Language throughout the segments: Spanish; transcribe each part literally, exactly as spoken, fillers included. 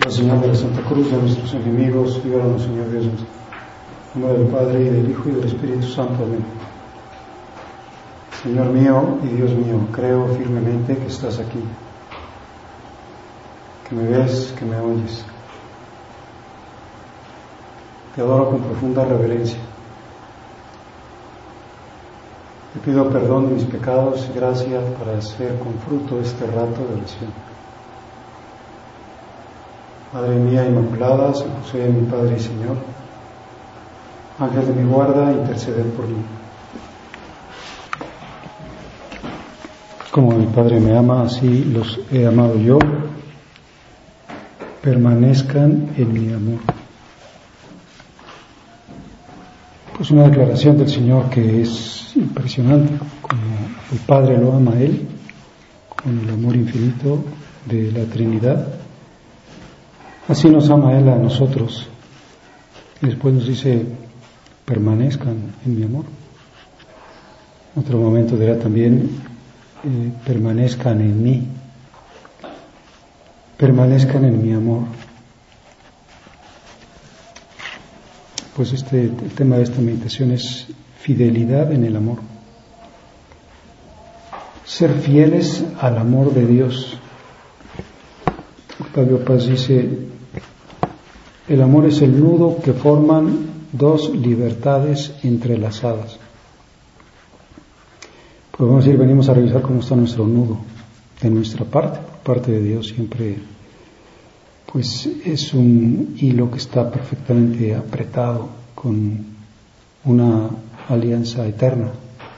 Al Señor de la Santa Cruz de nuestros enemigos, líbranos, Señor Dios nuestro. En nombre del Padre, y del Hijo, y del Espíritu Santo. Amén. Señor mío y Dios mío, creo firmemente que estás aquí, que me ves, que me oyes. Te adoro con profunda reverencia. Te pido perdón de mis pecados y gracia para hacer con fruto este rato de oración. Madre mía Inmaculada, San José, mi Padre y Señor, Ángel de mi guarda, interceded por mí. Como mi Padre me ama, así los he amado yo. Permanezcan en mi amor. Pues una declaración del Señor que es impresionante, como el Padre lo ama a Él, con el amor infinito de la Trinidad. Así nos ama Él a nosotros. Y después nos dice, permanezcan en mi amor. En otro momento dirá también, eh, permanezcan en mí. Permanezcan en mi amor. Pues este, el tema de esta meditación es fidelidad en el amor. Ser fieles al amor de Dios. Octavio Paz dice, el amor es el nudo que forman dos libertades entrelazadas. Podemos decir, venimos a revisar cómo está nuestro nudo, de nuestra parte, por parte de Dios siempre, pues es un hilo que está perfectamente apretado con una alianza eterna.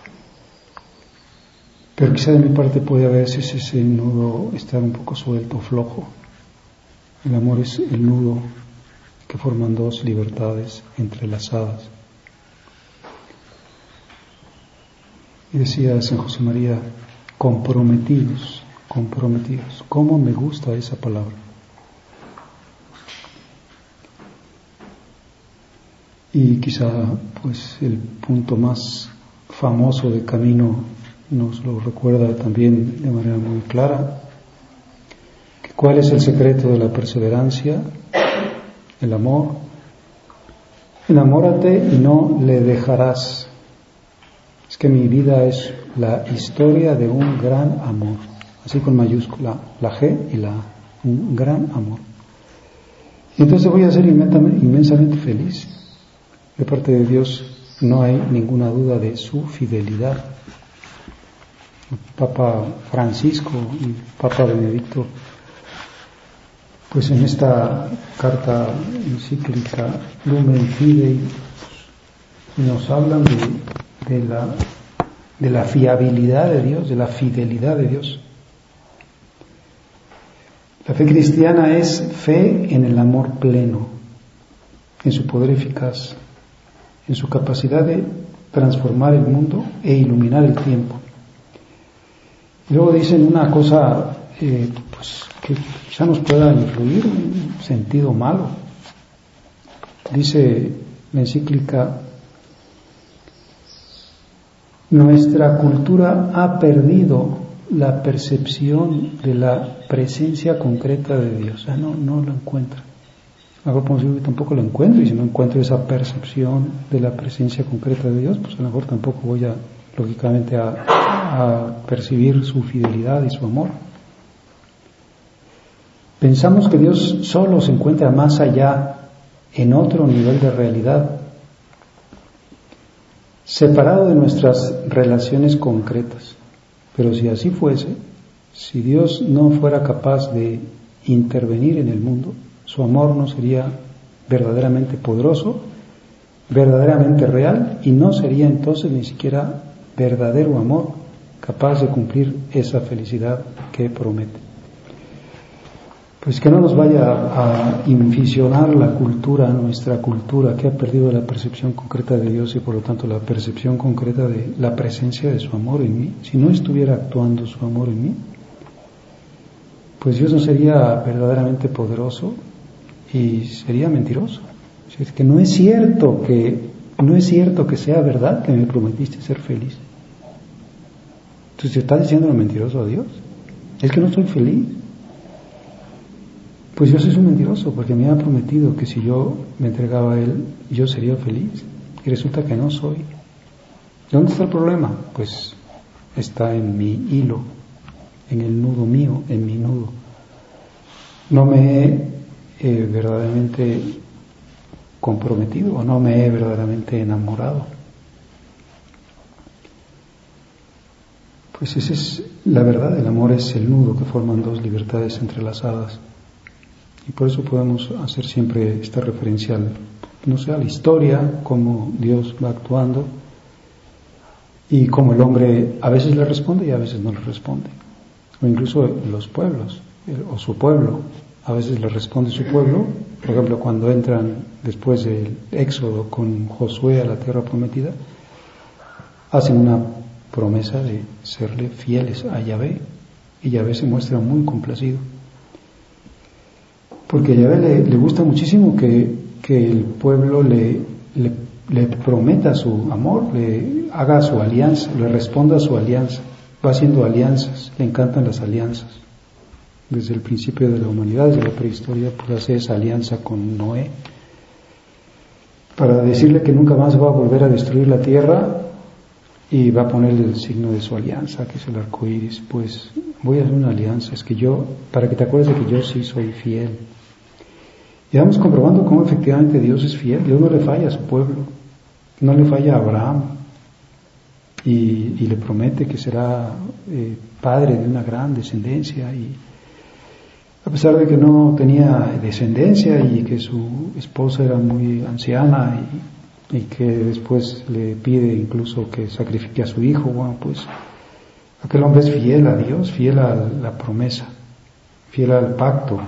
Pero quizá de mi parte puede a veces ese nudo estar un poco suelto, flojo. El amor es el nudo que forman dos libertades entrelazadas. Y decía San José María, comprometidos, comprometidos. ¿Cómo me gusta esa palabra? Y quizá pues el punto más famoso del camino nos lo recuerda también de manera muy clara. Que ¿cuál es el secreto de la perseverancia? El amor. Enamórate y no le dejarás. Es que mi vida es la historia de un gran amor, así con mayúscula, la G y la A, un gran amor. Y entonces voy a ser inmensamente feliz. De parte de Dios no hay ninguna duda de su fidelidad. El Papa Francisco y Papa Benedicto, pues en esta carta encíclica Lumen Fidei nos hablan de, de, la, de la fiabilidad de Dios, de la fidelidad de Dios. La fe cristiana es fe en el amor pleno, en su poder eficaz, en su capacidad de transformar el mundo e iluminar el tiempo. Y luego dicen una cosa eh, pues, que quizá nos pueda influir en un sentido malo. Dice la encíclica, nuestra cultura ha perdido la percepción de la presencia concreta de Dios. O sea, no, no lo encuentra. A lo mejor podemos decir que tampoco lo encuentro, y si no encuentro esa percepción de la presencia concreta de Dios, pues a lo mejor tampoco voy a, lógicamente, a, a percibir su fidelidad y su amor. Pensamos que Dios solo se encuentra más allá, en otro nivel de realidad, separado de nuestras relaciones concretas. Pero si así fuese, si Dios no fuera capaz de intervenir en el mundo, su amor no sería verdaderamente poderoso, verdaderamente real, y no sería entonces ni siquiera verdadero amor, capaz de cumplir esa felicidad que promete. Pues que no nos vaya a inficionar la cultura, nuestra cultura, que ha perdido la percepción concreta de Dios y por lo tanto la percepción concreta de la presencia de su amor en mí. Si no estuviera actuando su amor en mí, pues Dios no sería verdaderamente poderoso y sería mentiroso. Es que no es cierto que no es cierto que sea verdad que me prometiste ser feliz. Entonces, ¿te está diciendo lo mentiroso a Dios? Es que no estoy feliz. Pues Dios es un mentiroso, porque me ha prometido que si yo me entregaba a Él, yo sería feliz. Y resulta que no soy. ¿Dónde está el problema? Pues está en mi hilo, en el nudo mío, en mi nudo. No me he eh, verdaderamente comprometido o no me he verdaderamente enamorado. Pues esa es la verdad, el amor es el nudo que forman dos libertades entrelazadas. Y por eso podemos hacer siempre esta referencia al, no sé, a la historia, cómo Dios va actuando y cómo el hombre a veces le responde y a veces no le responde. O incluso los pueblos, o su pueblo, a veces le responde su pueblo. Por ejemplo, cuando entran después del éxodo con Josué a la tierra prometida, hacen una promesa de serle fieles a Yahvé, y Yahvé se muestra muy complacido. Porque a Yahvé le, le gusta muchísimo que, que el pueblo le, le, le prometa su amor, le haga su alianza, le responda a su alianza. Va haciendo alianzas, le encantan las alianzas. Desde el principio de la humanidad, desde la prehistoria, pues hace esa alianza con Noé para decirle que nunca más va a volver a destruir la tierra y va a ponerle el signo de su alianza, que es el arco iris. Pues voy a hacer una alianza, es que yo, para que te acuerdes de que yo sí soy fiel. Y vamos comprobando cómo efectivamente Dios es fiel. Dios no le falla a su pueblo, no le falla a Abraham, y, y le promete que será eh, padre de una gran descendencia, y a pesar de que no tenía descendencia y que su esposa era muy anciana y, y que después le pide incluso que sacrifique a su hijo, bueno, pues aquel hombre es fiel a Dios, fiel a la promesa, fiel al pacto.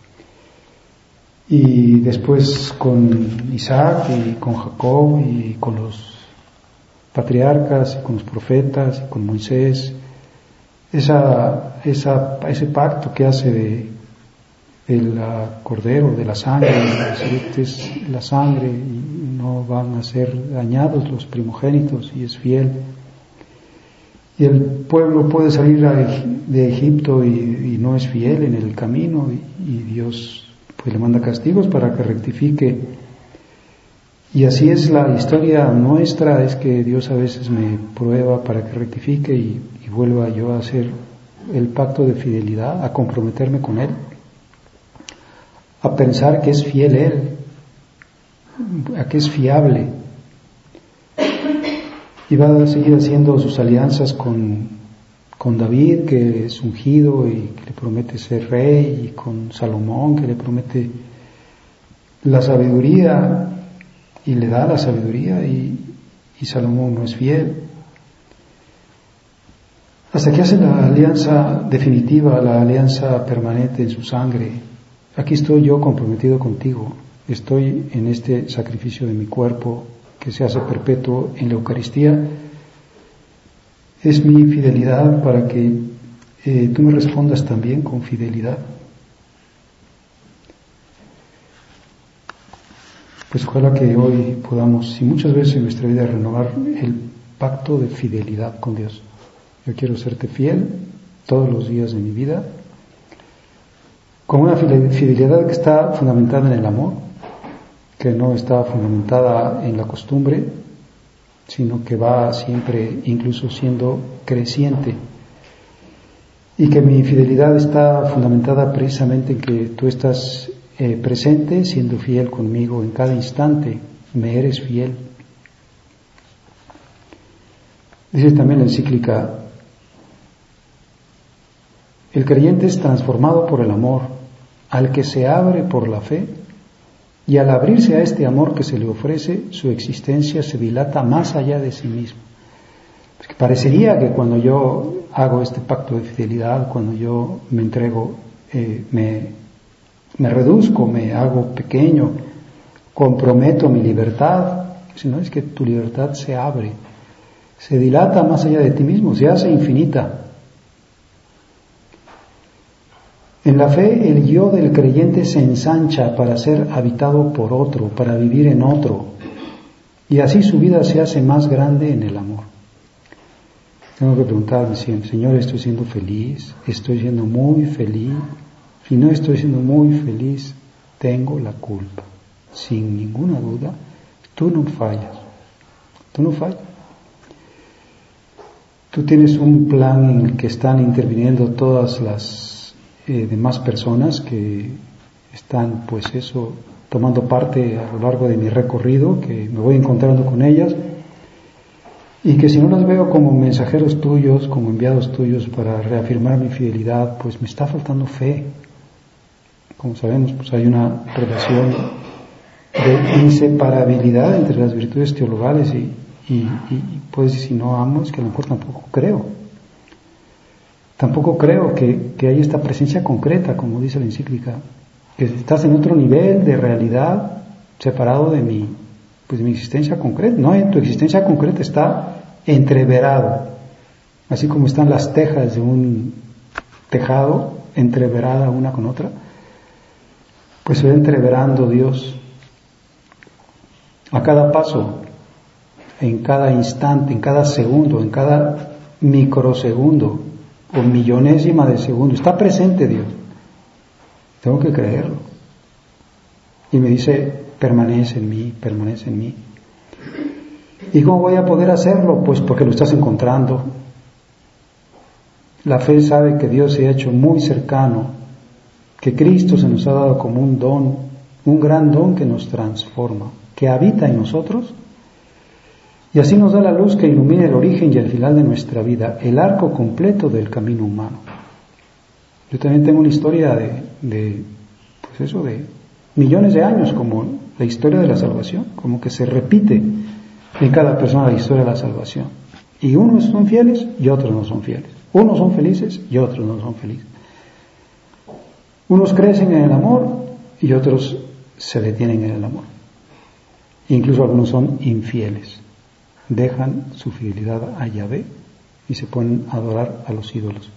Y después con Isaac y con Jacob y con los patriarcas y con los profetas y con Moisés, esa, esa, ese pacto que hace de el cordero, de la sangre, esta es la sangre y no van a ser dañados los primogénitos, y es fiel. Y el pueblo puede salir de Egipto y, y no es fiel en el camino, y, y Dios pues le manda castigos para que rectifique. Y así es la historia nuestra, es que Dios a veces me prueba para que rectifique y, y vuelva yo a hacer el pacto de fidelidad, a comprometerme con Él, a pensar que es fiel Él, a que es fiable, y va a seguir haciendo sus alianzas con con David, que es ungido y que le promete ser rey, y con Salomón, que le promete la sabiduría y le da la sabiduría, y, y Salomón no es fiel. Hasta que hace la alianza definitiva, la alianza permanente en su sangre. Aquí estoy yo comprometido contigo, estoy en este sacrificio de mi cuerpo que se hace perpetuo en la Eucaristía. Es mi fidelidad para que eh, tú me respondas también con fidelidad. Pues ojalá que hoy podamos, y muchas veces en nuestra vida, renovar el pacto de fidelidad con Dios. Yo quiero serte fiel todos los días de mi vida, con una fidelidad que está fundamentada en el amor, que no está fundamentada en la costumbre, sino que va siempre incluso siendo creciente, y que mi fidelidad está fundamentada precisamente en que tú estás eh, presente, siendo fiel conmigo en cada instante, me eres fiel. Dice también la encíclica: el creyente es transformado por el amor, al que se abre por la fe, y al abrirse a este amor que se le ofrece, su existencia se dilata más allá de sí mismo. Porque parecería que cuando yo hago este pacto de fidelidad, cuando yo me entrego, eh, me, me reduzco, me hago pequeño, comprometo mi libertad, sino es que tu libertad se abre, se dilata más allá de ti mismo, se hace infinita. En la fe, el yo del creyente se ensancha para ser habitado por otro, para vivir en otro, y así su vida se hace más grande en el amor. Tengo que preguntarme siempre: Señor, ¿estoy siendo feliz? ¿Estoy siendo muy feliz? y no estoy siendo muy feliz, tengo la culpa. Sin ninguna duda, tú no fallas. Tú no fallas. Tú tienes un plan en el que están interviniendo todas las eh, demás personas que están, pues eso, tomando parte a lo largo de mi recorrido, que me voy encontrando con ellas, y que si no las veo como mensajeros tuyos, como enviados tuyos para reafirmar mi fidelidad, pues me está faltando fe. Como sabemos, pues hay una relación de inseparabilidad entre las virtudes teologales y, y, y pues si no amo, es que a lo mejor tampoco creo. Tampoco creo que, que hay esta presencia concreta, como dice la encíclica, que estás en otro nivel de realidad separado de mi, pues de mi existencia concreta. No, en tu existencia concreta está entreverado, así como están las tejas de un tejado entreverada una con otra, pues se va entreverando Dios a cada paso, en cada instante, en cada segundo, en cada microsegundo o millonésima de segundo. Está presente Dios. Tengo que creerlo. Y me dice, permanece en mí, permanece en mí. ¿Y cómo voy a poder hacerlo? Pues porque lo estás encontrando. La fe sabe que Dios se ha hecho muy cercano, que Cristo se nos ha dado como un don, un gran don que nos transforma, que habita en nosotros, y así nos da la luz que ilumina el origen y el final de nuestra vida, el arco completo del camino humano. Yo también tengo una historia de, de pues eso, de millones de años, como la historia de la salvación, como que se repite en cada persona la historia de la salvación. Y unos son fieles y otros no son fieles. Unos son felices y otros no son felices. Unos crecen en el amor y otros se detienen en el amor. Incluso algunos son infieles. Dejan su fidelidad a Yahvé y se ponen a adorar a los ídolos.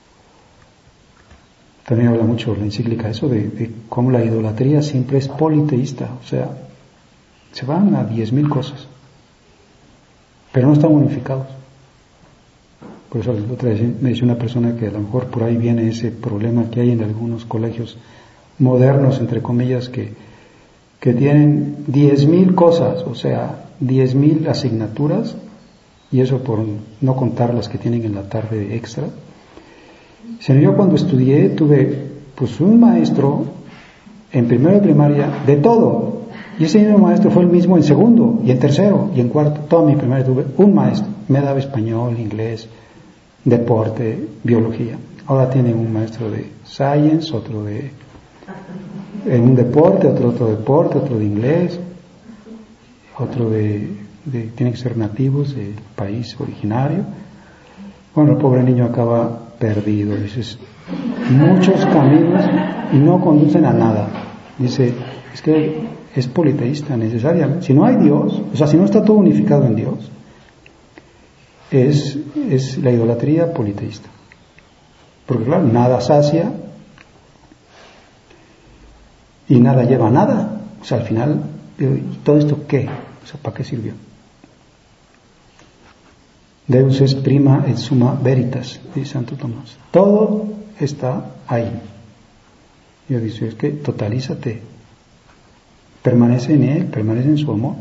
También habla mucho la encíclica eso de, de cómo la idolatría siempre es politeísta, o sea, se van a diez mil cosas, pero no están unificados. Por eso la otra vez me dice una persona que a lo mejor por ahí viene ese problema que hay en algunos colegios modernos, entre comillas, que, que tienen diez mil cosas, o sea, diez mil asignaturas, y eso por no contar las que tienen en la tarde extra. Si yo cuando estudié tuve pues un maestro en primero de primaria de todo, y ese mismo maestro fue el mismo en segundo y en tercero y en cuarto. Toda mi primaria tuve un maestro, me daba español, inglés, deporte, biología. Ahora tienen un maestro de science, otro de en un deporte, otro otro deporte, otro de inglés, otro de, de tienen que ser nativos del país originario. Bueno, el pobre niño acaba perdido. Dices, muchos caminos y no conducen a nada. Dice, es que es politeísta necesariamente. Si no hay Dios, o sea, si no está todo unificado en Dios, es, es la idolatría politeísta. Porque claro, nada sacia y nada lleva a nada. O sea, al final, ¿y todo esto qué? O sea, ¿para qué sirvió? Deus es prima et summa veritas, dice Santo Tomás. Todo está ahí. Yo digo, es que totalízate. Permanece en Él, permanece en su amor.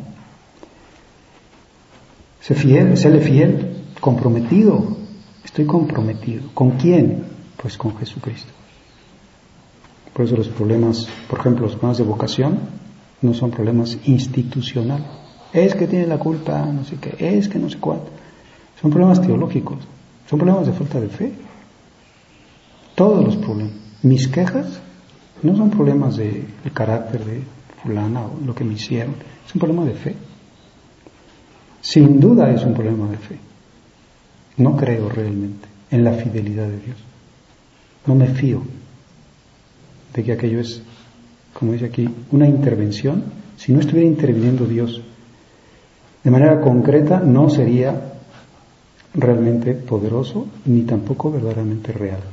Sé fiel, séle fiel, comprometido. Estoy comprometido. ¿Con quién? Pues con Jesucristo. Por eso los problemas, por ejemplo, los problemas de vocación, no son problemas institucionales. Es que tiene la culpa, no sé qué, es que no sé cuánto. Son problemas teológicos, son problemas de falta de fe. Todos los problemas. Mis quejas no son problemas de, de carácter de fulana o lo que me hicieron, es un problema de fe. Sin duda es un problema de fe. No creo realmente en la fidelidad de Dios. No me fío de que aquello es, como dice aquí, una intervención. Si no estuviera interviniendo Dios de manera concreta, no sería realmente poderoso ni tampoco verdaderamente real.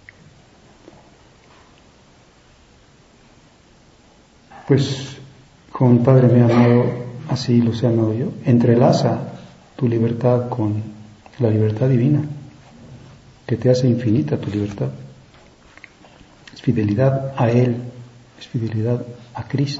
Pues como mi Padre me ha amado, así los he amado yo. Entrelaza tu libertad con la libertad divina, que te hace infinita tu libertad. fidelidad a Él, es fidelidad a Cristo.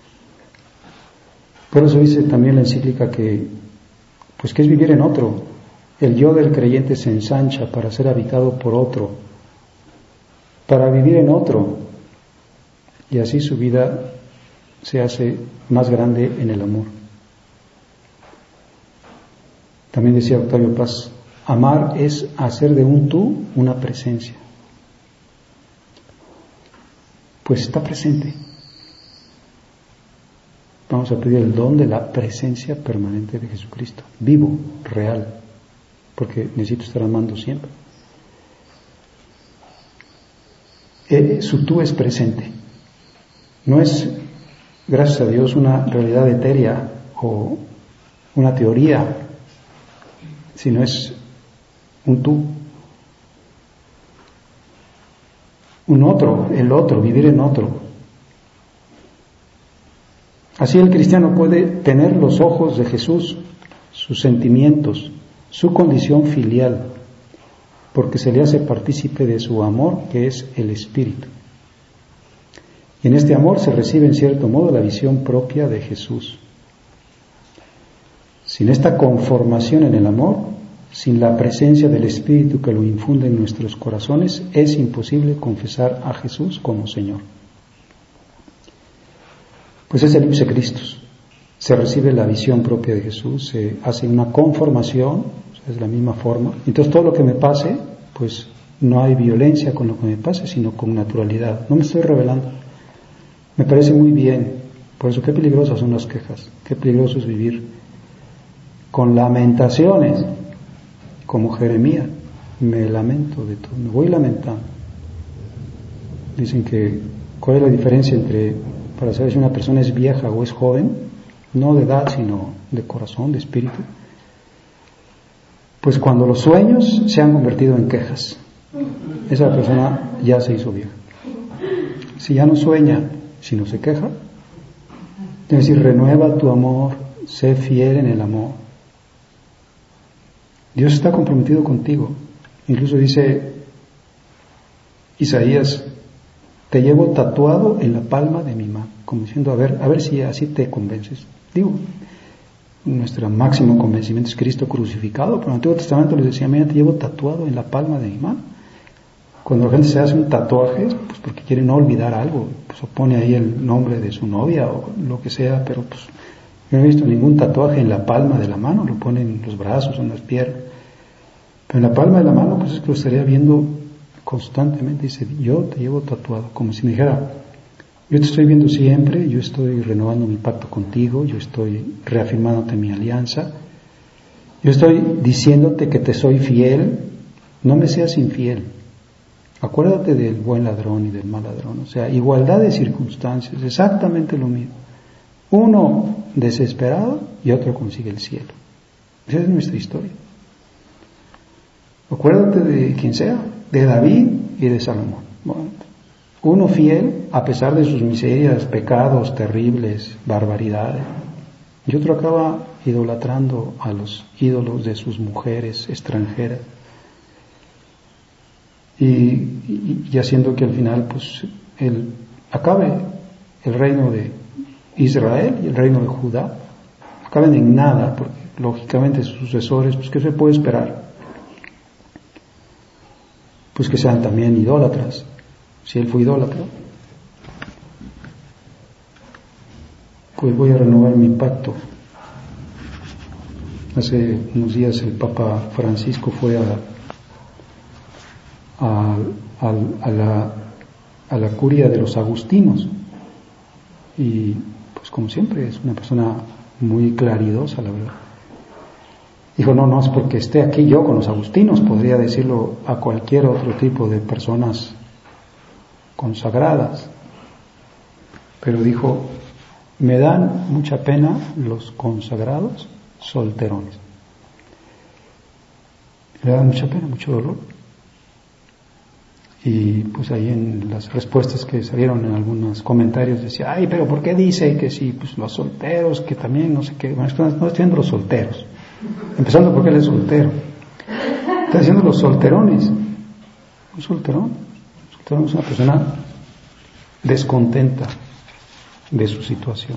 Por eso dice también la encíclica que, pues que es vivir en otro. El yo del creyente se ensancha para ser habitado por otro, para vivir en otro, y así su vida se hace más grande en el amor. También decía Octavio Paz, amar es hacer de un tú una presencia. Pues está presente. Vamos a pedir el don de la presencia permanente de Jesucristo, vivo, real, porque necesito estar amando siempre. Eh, su tú es presente. No es, gracias a Dios, una realidad etérea o una teoría, sino es un tú. Un otro, el otro, vivir en otro. Así el cristiano puede tener los ojos de Jesús, sus sentimientos, su condición filial, porque se le hace partícipe de su amor, que es el Espíritu. Y en este amor se recibe en cierto modo la visión propia de Jesús. Sin esta conformación en el amor, sin la presencia del Espíritu que lo infunde en nuestros corazones, es imposible confesar a Jesús como Señor. Pues es el ipse Christus. Se recibe la visión propia de Jesús, se hace una conformación, o sea, es la misma forma. Entonces todo lo que me pase, pues no hay violencia con lo que me pase, sino con naturalidad. No me estoy rebelando. Me parece muy bien. Por eso qué peligrosas son las quejas. Qué peligroso es vivir con lamentaciones, como Jeremías. Me lamento de todo, me voy lamentando. Dicen que, ¿cuál es la diferencia entre, para saber si una persona es vieja o es joven? No de edad, sino de corazón, de espíritu. Pues cuando los sueños se han convertido en quejas, esa persona ya se hizo vieja. Si ya no sueña, sino se queja, es decir, renueva tu amor, sé fiel en el amor. Dios está comprometido contigo. Incluso dice Isaías, te llevo tatuado en la palma de mi mano, como diciendo, a ver, a ver si así te convences. Digo, nuestro máximo convencimiento es Cristo crucificado, pero en el Antiguo Testamento les decía, mira, te llevo tatuado en la palma de mi mano. Cuando la gente se hace un tatuaje, pues porque quiere no olvidar algo, pues pone ahí el nombre de su novia o lo que sea, pero pues yo no he visto ningún tatuaje en la palma de la mano, lo ponen en los brazos, en las piernas. Pero en la palma de la mano, pues es que lo estaría viendo constantemente. Dice, yo te llevo tatuado, como si me dijera, yo te estoy viendo siempre, yo estoy renovando mi pacto contigo, yo estoy reafirmándote mi alianza, yo estoy diciéndote que te soy fiel, no me seas infiel. Acuérdate del buen ladrón y del mal ladrón, o sea, igualdad de circunstancias, exactamente lo mismo. Uno desesperado y otro consigue el cielo. Esa es nuestra historia. Acuérdate de quien sea, de David y de Salomón. Bueno, uno fiel a pesar de sus miserias, pecados terribles, barbaridades, y otro acaba idolatrando a los ídolos de sus mujeres extranjeras y, y, y haciendo que al final pues el, acabe el reino de Israel y el reino de Judá, acaben en nada, porque lógicamente sus sucesores, pues ¿qué se puede esperar? Pues que sean también idólatras. Si él fue idólatra, pues voy a renovar mi pacto. Hace unos días el Papa Francisco fue a, a, a, a, la, a la curia de los agustinos y pues como siempre es una persona muy claridosa, la verdad. Dijo, no, no es porque esté aquí yo con los agustinos, podría decirlo a cualquier otro tipo de personas consagradas, pero dijo, me dan mucha pena los consagrados solterones. Le da mucha pena, mucho dolor. Y pues ahí en las respuestas que salieron en algunos comentarios decía, ay, pero ¿por qué dice que si pues los solteros, que también no sé qué? Bueno, no estoy diciendo los solteros, empezando porque él es soltero, está diciendo los solterones. Un solterón, un solterón es una persona descontenta de su situación.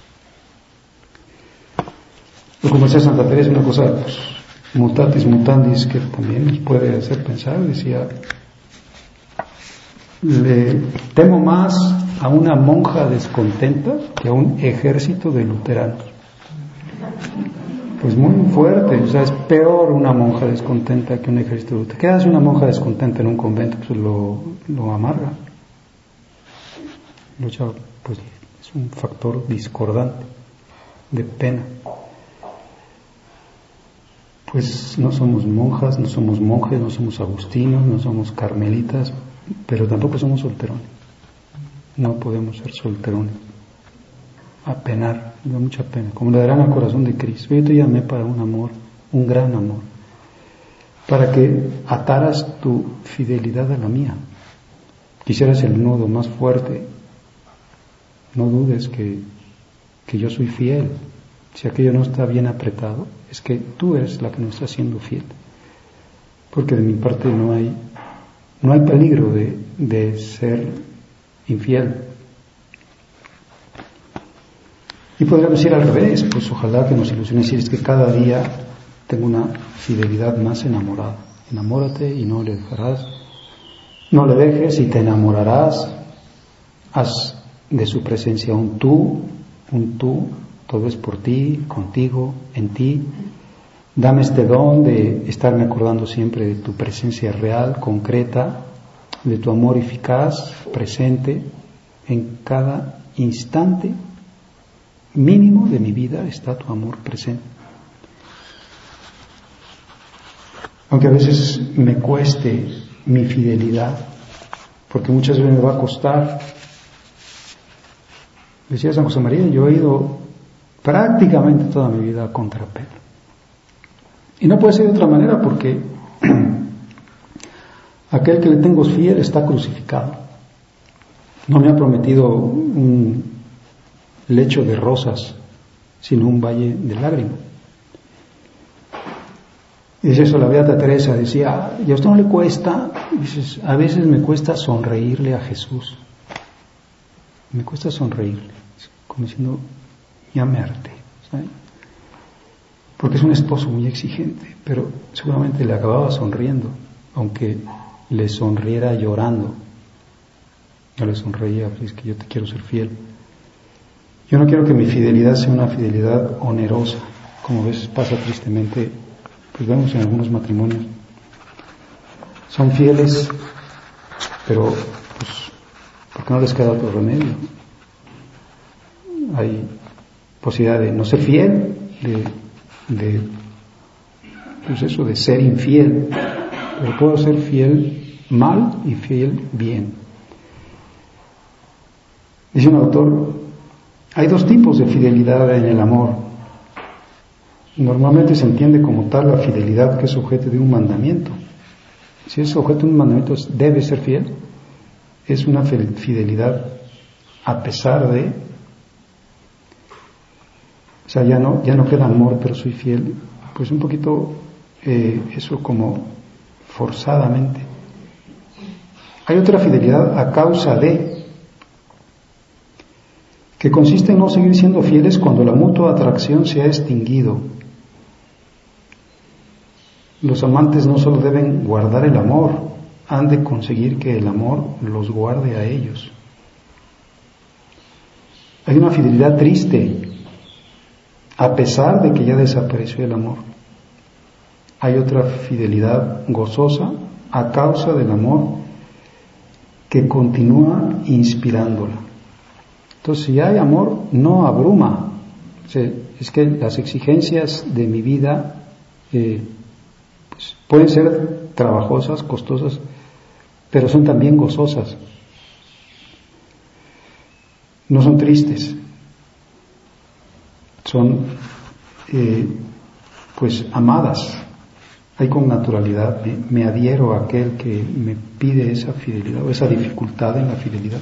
Pues como decía Santa Teresa, una cosa pues, mutatis mutandis que también nos puede hacer pensar, decía, le temo más a una monja descontenta que a un ejército de luteranos. Pues muy fuerte, o sea, es peor una monja descontenta que un ejército de luteranos. ¿Qué hace una monja descontenta en un convento? Pues lo, lo amarga. Lucha, pues es un factor discordante, de pena. Pues no somos monjas, no somos monjes, no somos agustinos, no somos carmelitas, pero tampoco somos solterones. No podemos ser solterones. A penar, me da mucha pena. Como le darán al corazón de Cristo. Yo te llamé para un amor, un gran amor, para que ataras tu fidelidad a la mía. Quisieras el nudo más fuerte. No dudes que, que yo soy fiel. Si aquello no está bien apretado, es que tú eres la que no está siendo fiel. Porque de mi parte no hay, no hay peligro de, de ser infiel. Y podríamos decir al revés, pues ojalá que nos ilusione decir es que cada día tengo una fidelidad más enamorada. Enamórate y no le dejarás, no le dejes y te enamorarás. Haz de su presencia un tú, un tú, todo es por ti, contigo, en ti. Dame este don de estarme acordando siempre de tu presencia real, concreta, de tu amor eficaz, presente, en cada instante mínimo de mi vida está tu amor presente. Aunque a veces me cueste mi fidelidad, porque muchas veces me va a costar. Decía San José María, yo he ido prácticamente toda mi vida a contrapelo. Y no puede ser de otra manera porque aquel que le tengo fiel está crucificado. No me ha prometido un lecho de rosas, sino un valle de lágrimas. Y dice eso la Beata Teresa, decía, ¿y a usted no le cuesta? Dices, a veces me cuesta sonreírle a Jesús. Me cuesta sonreírle, como diciendo, ya me harté, ¿sabes? Porque es un esposo muy exigente, pero seguramente le acababa sonriendo, aunque le sonriera llorando. No le sonreía, pues es que yo te quiero ser fiel. Yo no quiero que mi fidelidad sea una fidelidad onerosa, como a veces pasa tristemente, pues vemos en algunos matrimonios. Son fieles, pero pues, ¿por qué no les queda otro remedio? Hay posibilidad de no ser fiel, de, de pues eso, de ser infiel, pero puedo ser fiel mal y fiel bien. Dice un autor, hay dos tipos de fidelidad en el amor. Normalmente se entiende como tal la fidelidad que es objeto de un mandamiento. Si es objeto de un mandamiento, debe ser fiel. Es una fidelidad a pesar de, o sea, ya no, ya no queda amor, pero soy fiel. Pues un poquito eh, eso como forzadamente. Hay otra fidelidad a causa de, que consiste en no seguir siendo fieles cuando la mutua atracción se ha extinguido. Los amantes no solo deben guardar el amor, han de conseguir que el amor los guarde a ellos. Hay una fidelidad triste, a pesar de que ya desapareció el amor. Hay otra fidelidad gozosa, a causa del amor, que continúa inspirándola. Entonces, si hay amor, no abruma. O sea, es que las exigencias de mi vida eh, pues, pueden ser trabajosas, costosas, pero son también gozosas. No son tristes. Son, eh, pues, amadas. Hay con naturalidad. Me, me adhiero a aquel que me pide esa fidelidad o esa dificultad en la fidelidad.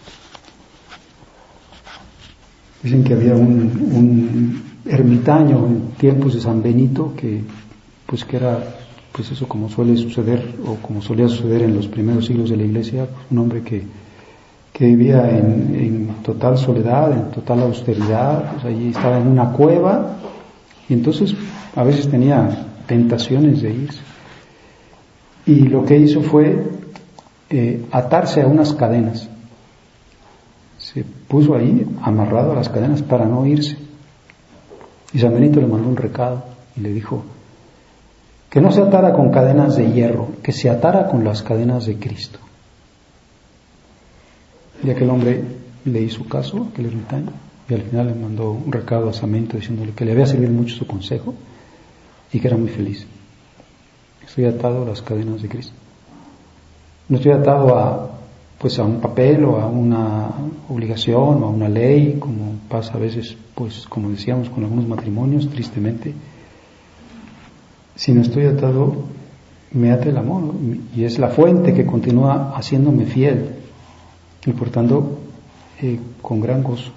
Dicen que había un, un ermitaño en tiempos de San Benito que, pues que era, pues eso como suele suceder o como solía suceder en los primeros siglos de la Iglesia, un hombre que, que vivía en, en total soledad, en total austeridad, pues allí estaba en una cueva, y entonces a veces tenía tentaciones de irse. Y lo que hizo fue eh, atarse a unas cadenas. Se puso ahí amarrado a las cadenas para no irse. Y San Benito le mandó un recado y le dijo que no se atara con cadenas de hierro, que se atara con las cadenas de Cristo. Y aquel hombre le hizo caso, aquel ermitaño, y al final le mandó un recado a San Benito diciéndole que le había servido mucho su consejo y que era muy feliz. Estoy atado a las cadenas de Cristo. No estoy atado a, pues, a un papel o a una obligación o a una ley, como pasa a veces, pues, como decíamos, con algunos matrimonios, tristemente. Sino estoy atado, me ata el amor, y es la fuente que continúa haciéndome fiel y por tanto eh, con gran gozo.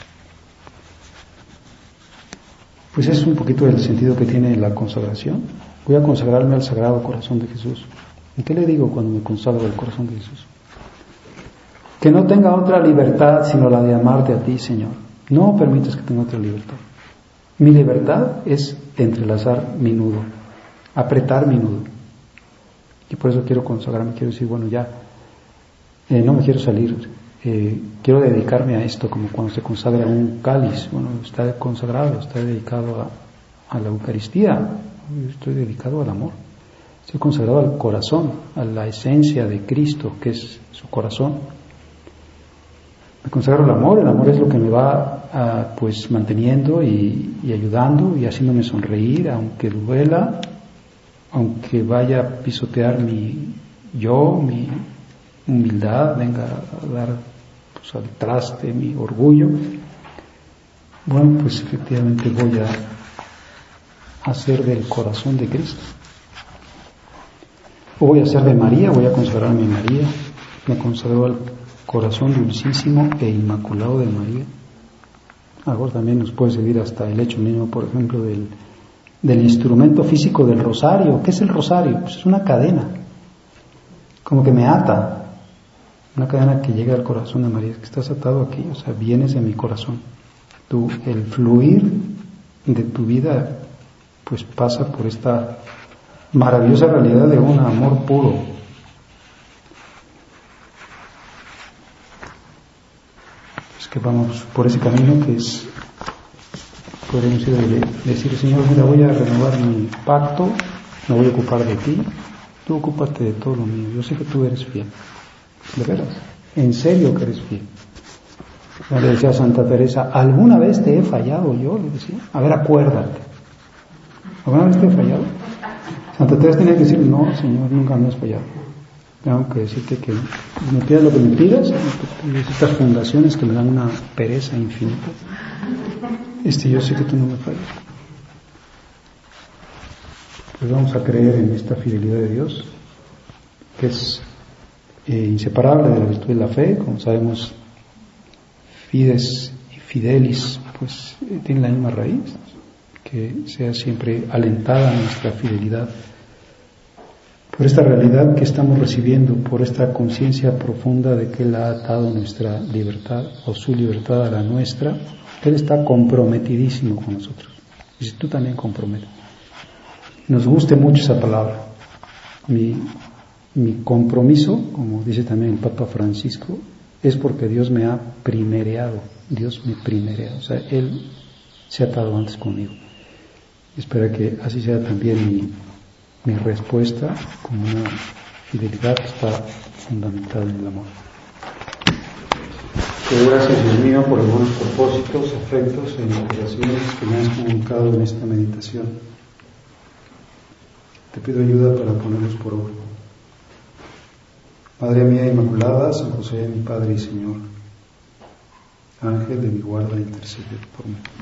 Pues es un poquito el sentido que tiene la consagración. Voy a consagrarme al Sagrado Corazón de Jesús. ¿Y qué le digo cuando me consagro al Corazón de Jesús? Que no tenga otra libertad sino la de amarte a ti, Señor. No permitas que tenga otra libertad. Mi libertad es entrelazar mi nudo, apretar mi nudo. Y por eso quiero consagrarme, quiero decir, bueno, ya, eh, no me quiero salir, eh, quiero dedicarme a esto, como cuando se consagra un cáliz. Bueno, está consagrado, está dedicado a, a la Eucaristía, estoy dedicado al amor. Estoy consagrado al corazón, a la esencia de Cristo, que es su corazón. Me consagro al amor, el amor es lo que me va a, pues manteniendo y, y ayudando y haciéndome sonreír, aunque duela, aunque vaya a pisotear mi yo, mi humildad, venga a dar pues, al traste mi orgullo. Bueno, pues efectivamente voy a hacer del corazón de Cristo. O voy a hacer de María, voy a consagrarme a María. Me consagro al corazón dulcísimo e inmaculado de María. Ahora también nos puede servir hasta el hecho mismo, por ejemplo, del, del instrumento físico del rosario. ¿Qué es el rosario? Pues es una cadena, como que me ata, una cadena que llega al corazón de María. Es que estás atado aquí, o sea, vienes de mi corazón. Tú, el fluir de tu vida, pues pasa por esta maravillosa realidad de un amor puro. Es que vamos por ese camino que es, podríamos decir, Señor, mira, voy a renovar mi pacto, me voy a ocupar de ti, tú ocúpate de todo lo mío, yo sé que tú eres fiel, de veras, en serio que eres fiel. Yo le decía a Santa Teresa, ¿alguna vez te he fallado yo? Le decía, a ver, acuérdate, ¿alguna vez te he fallado? Santa Teresa tenía que decir, no, Señor, nunca me has fallado. Tengo que decirte que me pidas lo que me pidas, estas fundaciones que me dan una pereza infinita. Este, yo sé que tú no me fallas. Pues vamos a creer en esta fidelidad de Dios, que es eh, inseparable de la virtud de la fe. Como sabemos, fides y fidelis, pues eh, tienen la misma raíz. Que sea siempre alentada nuestra fidelidad por esta realidad que estamos recibiendo, por esta conciencia profunda de que Él ha atado nuestra libertad o su libertad a la nuestra. Él está comprometidísimo con nosotros. Y si tú también comprometes. Nos guste mucho esa palabra. Mi, mi compromiso, como dice también el Papa Francisco, es porque Dios me ha primereado. Dios me primerea. O sea, Él se ha atado antes conmigo. Espero que así sea también mi, mi respuesta, como una fidelidad que está fundamentada en el amor. Te doy gracias, Dios mío, por los buenos propósitos, afectos e inspiraciones que me has comunicado en esta meditación. Te pido ayuda para ponerlos por obra. Madre mía Inmaculada, San José, mi Padre y Señor, Ángel de mi guarda, intercede por mí.